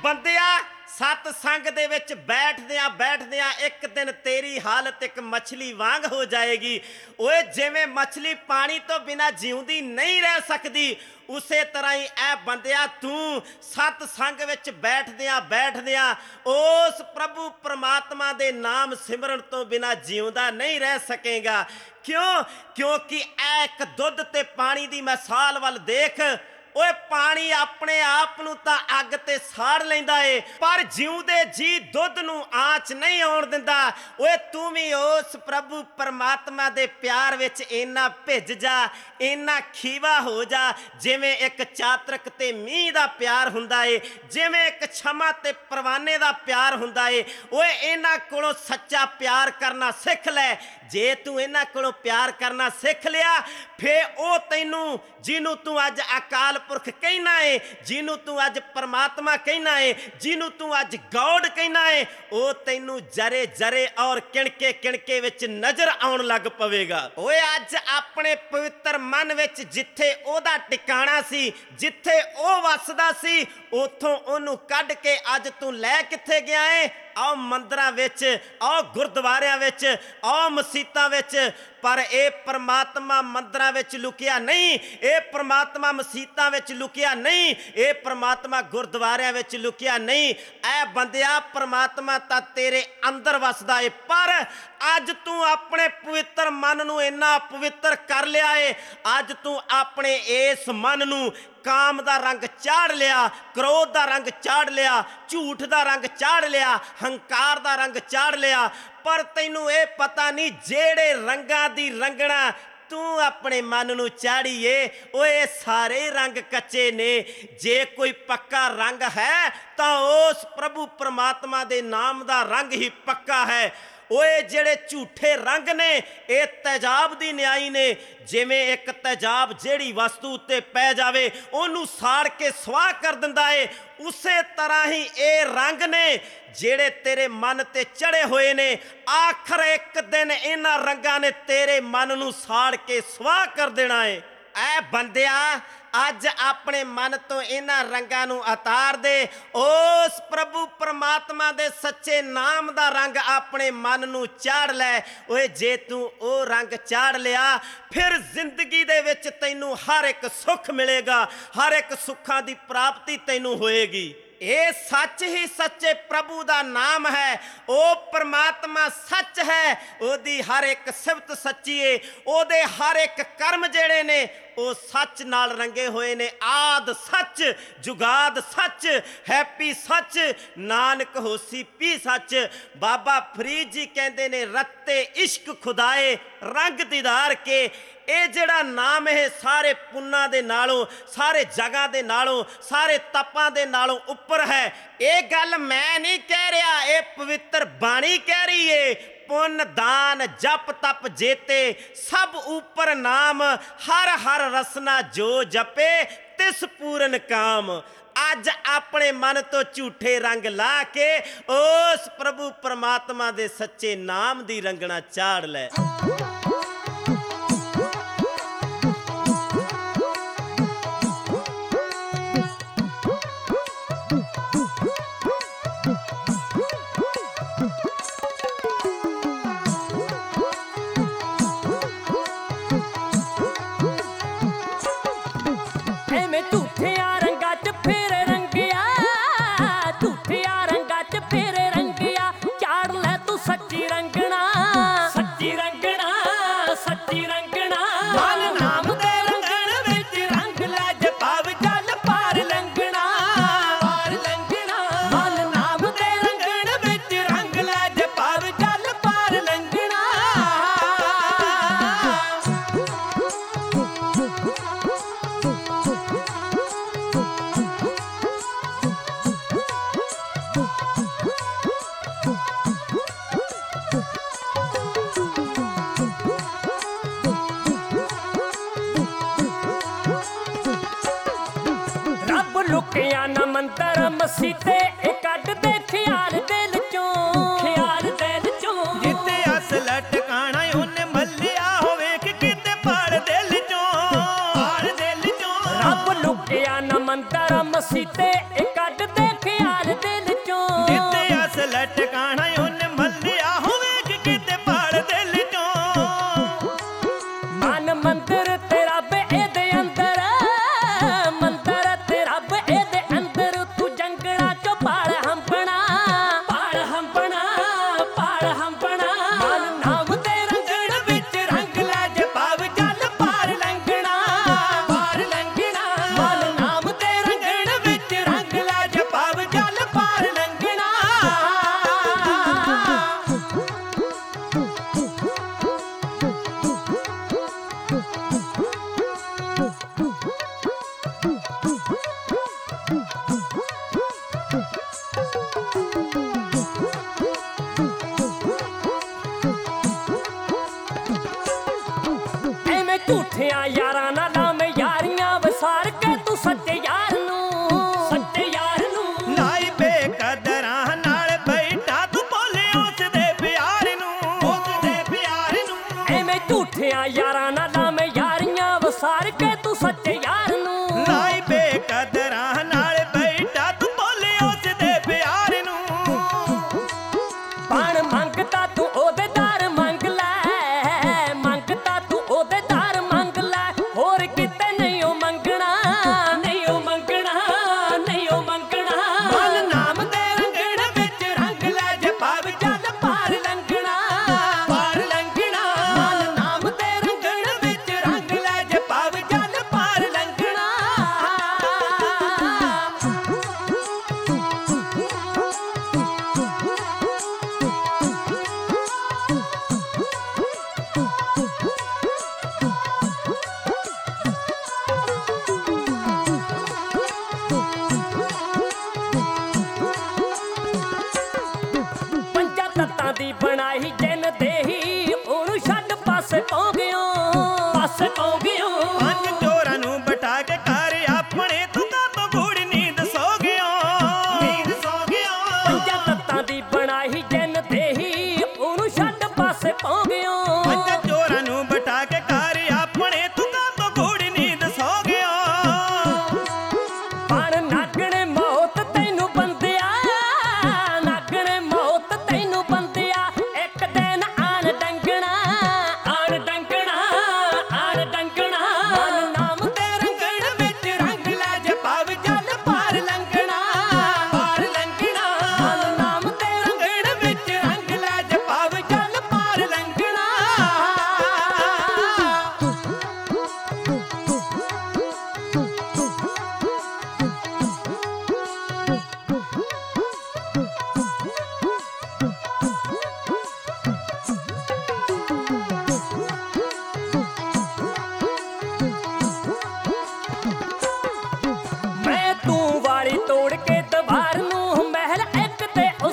ਬੰਦਿਆ सत संग दे विच बैठदियां एक दिन तेरी हालत एक मछली वांग हो जाएगी। ओए जिवें मछली पानी तो बिना जीउंदी नहीं रह सकती, उसे तरह ही ऐ बंदिया तू सत संग विच बैठदियां उस प्रभु परमात्मा दे नाम सिमरन तो बिना जीउंदा नहीं रह सकेगा। क्यों? क्योंकि ऐ एक दुध ते पानी दी मिसाल वल देख। ओए पानी अपने आप नूं तां अग ते साड़ लैंदा है, पर जिउंदे जी दुध नूं आँच नहीं आउण दिंदा। ओए तू भी उस प्रभु परमात्मा दे प्यार विच इन्ना भिज जा, इन्ना खीवा हो जा जिवें एक चातरक ते मींह दा प्यार हुंदा है, जिवें एक छमा ते परवाने दा प्यार हुंदा है। ओए इन्हां कोलों सच्चा प्यार करना सिख लै। जे तू इन्हां कोलों प्यार करना सिख लिया, फिर ओ तैनूं जिन्हूं तू अज अकाल पुरख कहना है, जिन्हूं तू अज परमात्मा कहना है, जिन्हूं तू अज गॉड कहना है, ओ तैनूं जरे जरे और किणके किणके विच नजर आउण लग पवेगा। ओए अज अपने पवित्र मन विच जिथे ओदा टिकाणा सी, जिथे ओ वसदा सी, उथों ओनूं कढ के अज तू लै किथे गया है? आओ मंदिरां विच, आओ गुरुद्वारियां विच, आओ मसीतां विच। पर ए परमात्मा मंदिरां विच लुकिया नहीं, ए परमात्मा मसीतां विच लुकिया नहीं, ए परमात्मा गुरुद्वारियां विच लुकिया नहीं। ऐ बंदिया परमात्मा तां तेरे अंदर वसदा है, पर अज तू अपने पवित्र मन नूं इन्ना पवित्र कर लिया है। अज तू अपने इस मन नूं काम दा रंग चाड़ लिया, क्रोध दा रंग चाड़ लिया, झूठ दा रंग चाड़ लिया, हंकार दा रंग चाड़ लिया। पर तैनूं ये पता नहीं जेड़े रंगां दी रंगना तू अपने मन नूं चाड़ीए, ओए सारे रंग कच्चे ने। जे कोई पक्का रंग है तां उस प्रभु परमात्मा दे नाम दा रंग ही पक्का है। ओए जेड़े झूठे रंग ने ये तेजाब दी न्याई ने। जिवें एक तेजाब जेड़ी वस्तु उत्ते पै जावे ओनू साड़ के स्वाह कर दिंदा है, उसे तरह ही ये रंग ने जेड़े तेरे मन ते चढ़े हुए ने। आखिर एक दिन इन्हां रंगां ने तेरे मन नू साड़ के स्वाह कर देना है। ऐ बंदिया अज अपने मन तो इन्हां रंगां नू उतार दे, उस प्रभु परमात्मा दे सच्चे नाम दा रंग अपने मन नू चाड़ लै। ओए जे तू ओ रंग चाड़ लिया, फिर जिंदगी दे विच तैनू हर एक सुख मिलेगा, हर एक सुखां दी प्राप्ति तैनू होएगी। ये सच ही सच्चे प्रभु दा नाम है। ओ परमात्मा सच है, ओदी हर एक सिफत सच्ची है, ओदे हर एक कर्म जेड़े ने ओ सच नाल रंगे हुए ने। आद सच, जुगाद सच, हैप्पी सच, नानक होसी पी सच। बाबा फरीद जी कहते ने रत्ते इश्क खुदाए रंग दीदार के। ये जड़ा नाम है सारे पुन्ना दे नालों, सारे जगह दे नालों, सारे तपां दे नालों उपर है। ये गल मैं नहीं कह रहा, ये पवित्र बाणी कह रही है। पुन दान जप तप जेते सब ऊपर नाम, हर हर रसना जो जपे तिस पूरन काम। अज अपने मन तो झूठे रंग ला के उस प्रभु परमात्मा दे सच्चे नाम दी रंगना चाड़ लै। लुकिया न मंतर मसीते कट दे ख्याल दिल चों, ख्याल दिल चों। जिते असल ठिकाना उन्हें मलिया होवे कि किते पार दिल चों, पार दिल चों। रब लुकिया न मंतर मसीते कट दे ख्याल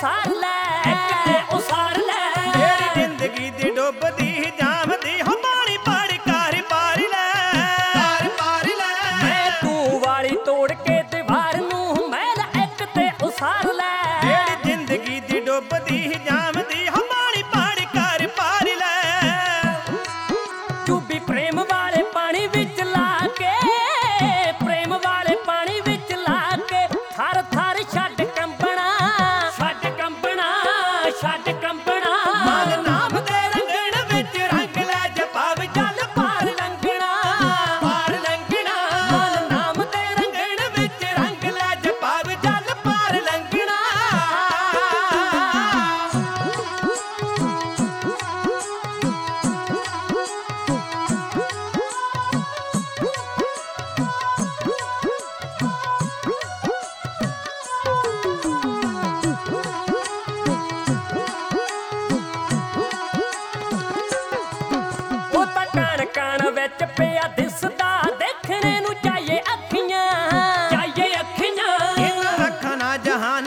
ਉਸਾਰ ਲੈ, ਇੱਕ ਤੇ ਉਸਾਰ ਲੈ। ਮੇਰੀ ਜ਼ਿੰਦਗੀ ਦੀ ਡੁੱਬਦੀ ਜਾਵਦੀ ਹੋ ਪਾਣੀ ਪਾਣੀ ਕਾਰ ਪਾਰ ਲੈ, ਕਾਰ ਪਾਰ ਲੈ। ਮੈਂ ਤੂੰ ਵਾਲੀ ਤੋੜ ਕੇ ਦੀਵਾਰ ਨੂੰ ਮੈਲ ਇੱਕ ਤੇ ਉਸਾਰ ਲੈ। ਮੇਰੀ ਜ਼ਿੰਦਗੀ ਦੀ ਡੁੱਬਦੀ ਜਾਵਦੀ ਹੋ ਪਾਣੀ ਪਾਣੀ ਕਾਰ ਪਾਰ ਲੈ। ਚੂਬੀ ਪ੍ਰੇਮ ਵਾਲੇ ਪਾਣੀ ਵਿੱਚ ਲਾ ਕੇ, ਪ੍ਰੇਮ ਵਾਲੇ ਪਾਣੀ ਵਿੱਚ ਲਾ ਕੇ ਥਰ ਥਰ ਛੱਡ ਕੰਬਣਾ, ਛੱਡ ਕੰਬਣਾ, ਛੱਡ ਕੰਬਣਾ। ਮਨ ਨਾਮ ਦੇ ਰੰਗਣ ਵਿੱਚ ਰੰਗ ਲੈ ਜਪਾਵ ਚੱਲ ਪਾਰ ਲੰਘਣਾ, ਪਾਰ ਲੰਘਣਾ। ਮਨ ਨਾਮ ਦੇ ਰੰਗਣ ਵਿੱਚ ਰੰਗ ਲੈ ਜਪਾਵ ਚੱਲ ਪਾਰ ਲੰਘਣਾ। ਉਹ ਤਾਂ ਕਣ ਕਣ ਵਿੱਚ ਪਿਆ ਦਿਸਦਾ, ਦੇਖਣੇ ਨੂੰ ਚਾਹੀਏ ਅੱਖੀਆਂ, ਚਾਹੀਏ ਅੱਖੀਆਂ। ਇਹਨਾਂ ਅੱਖਾਂ ਨਾਲ ਜਹਾਨ